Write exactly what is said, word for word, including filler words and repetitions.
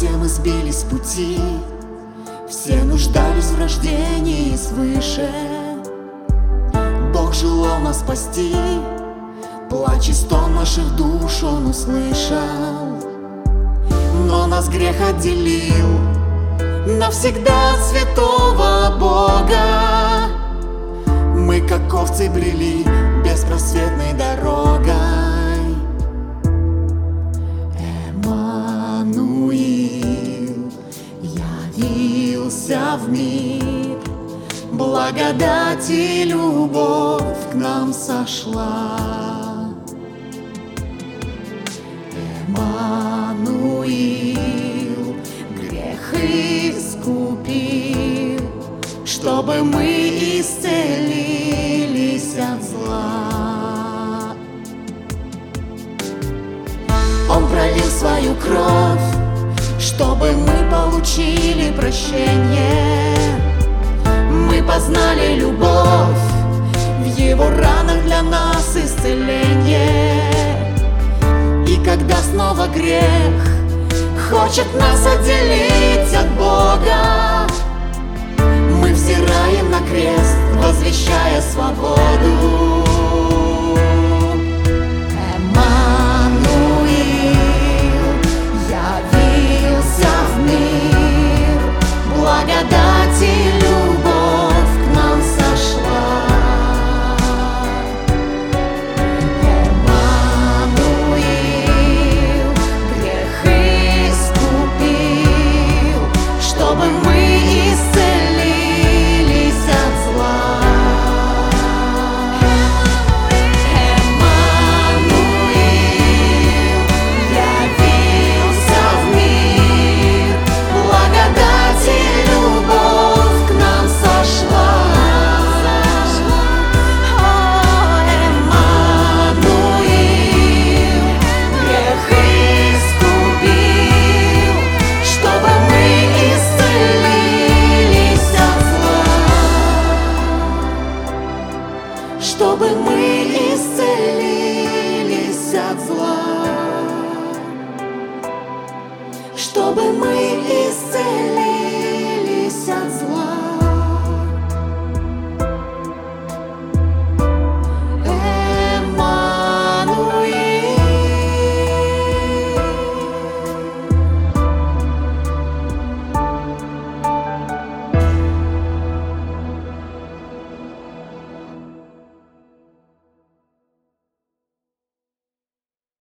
все мы сбились с пути, все нуждались в рождении свыше. Бог желал нас спасти, плач и стон наших душ Он услышал. Но нас грех отделил навсегда от святого Бога. Мы, как овцы, брели беспросветной дорогой. Эммануил явился в мир, благодать и любовь к нам сошла. Эммануил грех искупил, чтобы мы исцелились от зла. Он пролил свою кровь, чтобы мы получили прощение. Мы познали любовь, в Его ранах для нас исцеление. И когда снова грех хочет нас отделить от Бога, мы взираем на крест, возвещая свободу. Эммануил явился в мир, благодать и любовь к нам сошла. Эммануил грех искупил, чтобы мы исцелились от зла. Эммануил явился в мир, благодать и любовь к нам сошла. Эммануил грех искупил, чтобы мы исцелились от зла. Чтобы мы исцелились от зла. Чтобы мы